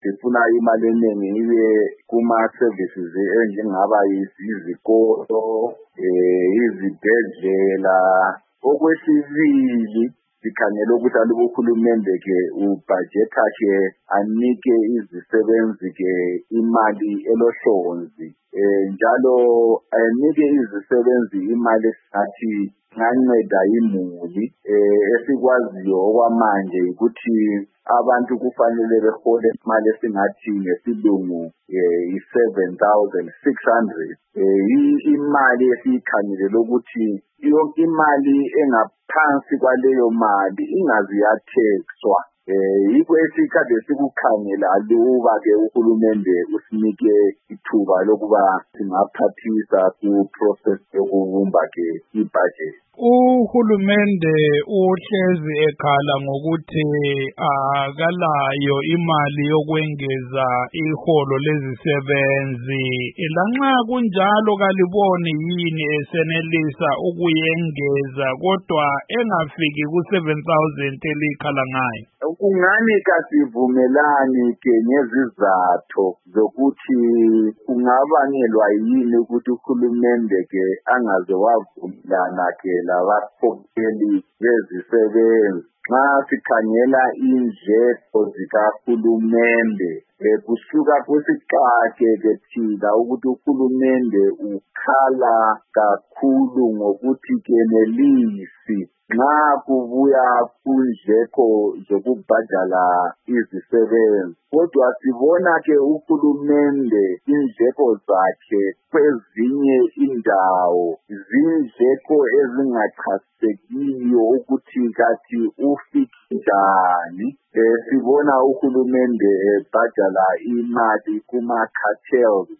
sifuna imali eningi ibe kuma-services enjengaba izikolo, izibhedlela. Okwesibili, sikhangela ukuthi aluba uhulumende-ke ubhajetha-ke anike izisebenzi-ke imali elohlonzi. Njalo anike izisebenzi imali esingathi nganceda imuli. Esikwaziyo okwamanje ukuthi abantu kufanele behole imali esingathi ngesilungu i-7,600. Imali esiyikhangelele ukuthi yonke imali engaphansi kwaleyo mali ingaze yathexwa. Yikho esikade sikukhangela aluba-ke uhulumende usinike ithuba lokuba singaphathisa ku-process yokubumba-ke ibhajethi. Uhulumende uhlezi ekhala ngokuthi akalayo imali yokwengeza iholo lezisebenzi. Lanxa kunjalo kaliboni yini esenelisa ukuyengeza kodwa engafiki ku-7,000 elikhala ngayo? Kungani kasivumelani-ke ngezizathu zokuthi kungabangelwa yini ukuthi uhulumende-ke angaze wavumelana-ke labakhokheli bezisebenzi. Nxa sikhangela indleko zikahulumende, kusuka kusiqake-ke thina ukuthi uhulumende ukhala kakhulu ngokuthi kenelisi nxa kubuya kundleko zokubhadala izisebenzi. Kodwa sibona-ke uhulumende indleko zakhe kwezinye indawo zindleko ezingachasisekiyo ukuthi kathi ufike njani. Sibona uhulumende ebhadala imali kuma-cartels